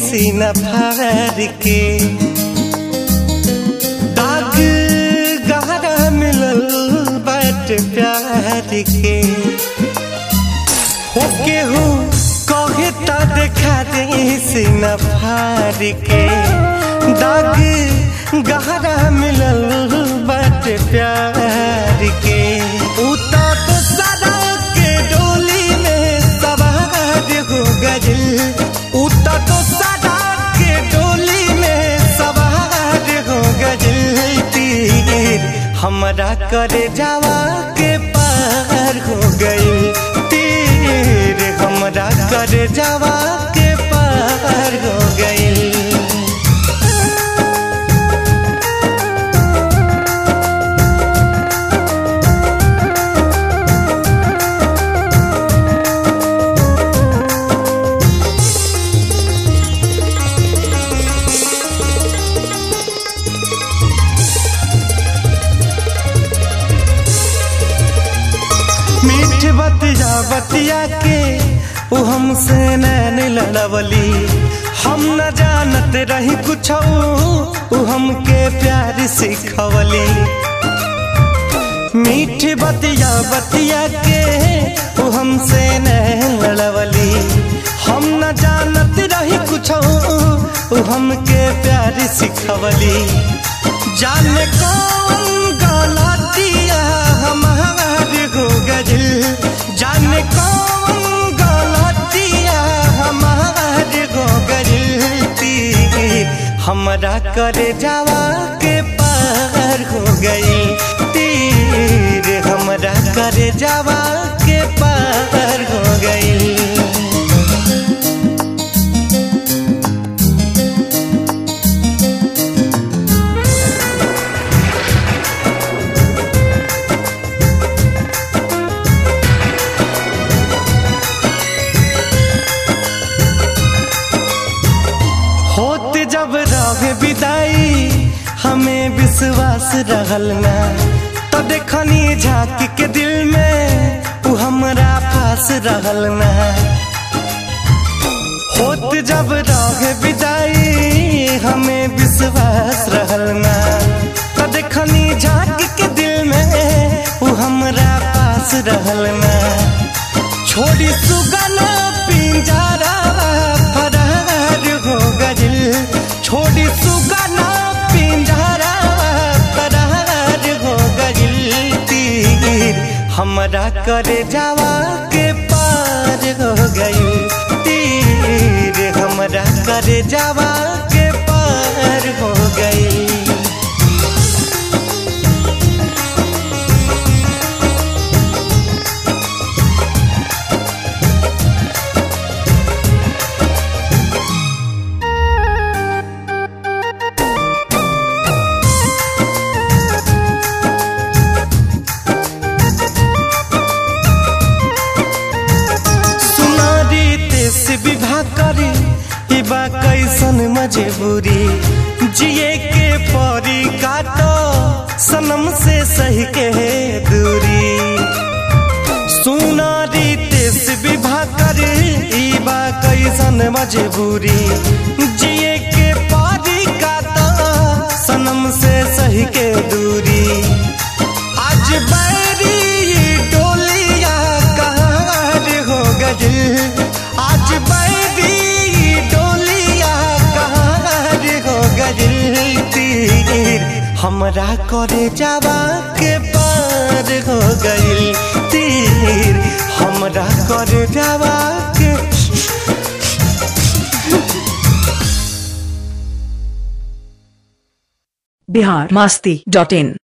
सीना फाड़ के दाग गहरा मिलल बाट प्यार के हो केहू कहे ता देखा दे सीना फाड़ के दाग गहरा मिलल बाट प्यार के उता तो सड़क के डोली में सवार हो गइल उता तो सड़क के डोली में सवार हो गइल तीर हमरा करे जावा के पार हो गइल तीर हमरा करे जावा के पार हो गइल। बतिया बतिया के वो हमसे नैन लड़वली हम न जानत रही कुछ वो हमके प्यार सिखवली मीठ बतिया बतिया के वो हमसे नैन लड़वली हम न जानत रही कुछ वो हमके प्यार सिखवली जाने कौन गलतिया हमारे हो गइल जाने कौन गलतिया हमारे हो गइल तीर हमरा करे जावा के पार हो गइल तीर हमरा करे जावा के पार हो गइल। होते जब रहे विदाई हमें विश्वास रहल ना तो देखनी झांकी के दिल में वो हमरा पास रहल ना होते जब रहे विदाई हमें विश्वास रहल ना तो देखनी झांकी के दिल में वो हमरा पास रहल ना छोड़ी सुगना पिंजरा हो गइल छोड़ी सुगना पिंजरा फरार हो गइल तीर हमरा करे जावा के पार हो गइल तीर हमरा करे जावा के पार हो गइल। विवाह करी इबा कैसन मजबूरी जिए के परी काटो सनम से सही के दूरी सुनारी तेस विवाह करी इबा कैसन मजबूरी जिए के परी काटो सनम से सही के दूरी आज बैरी डोलिया कहार हो गइल आज बैरी डोलिया कहार हो गइल तीर हमरा करे जावा के पार हो गइल तीर हमरा करे जावा के। biharmasti.in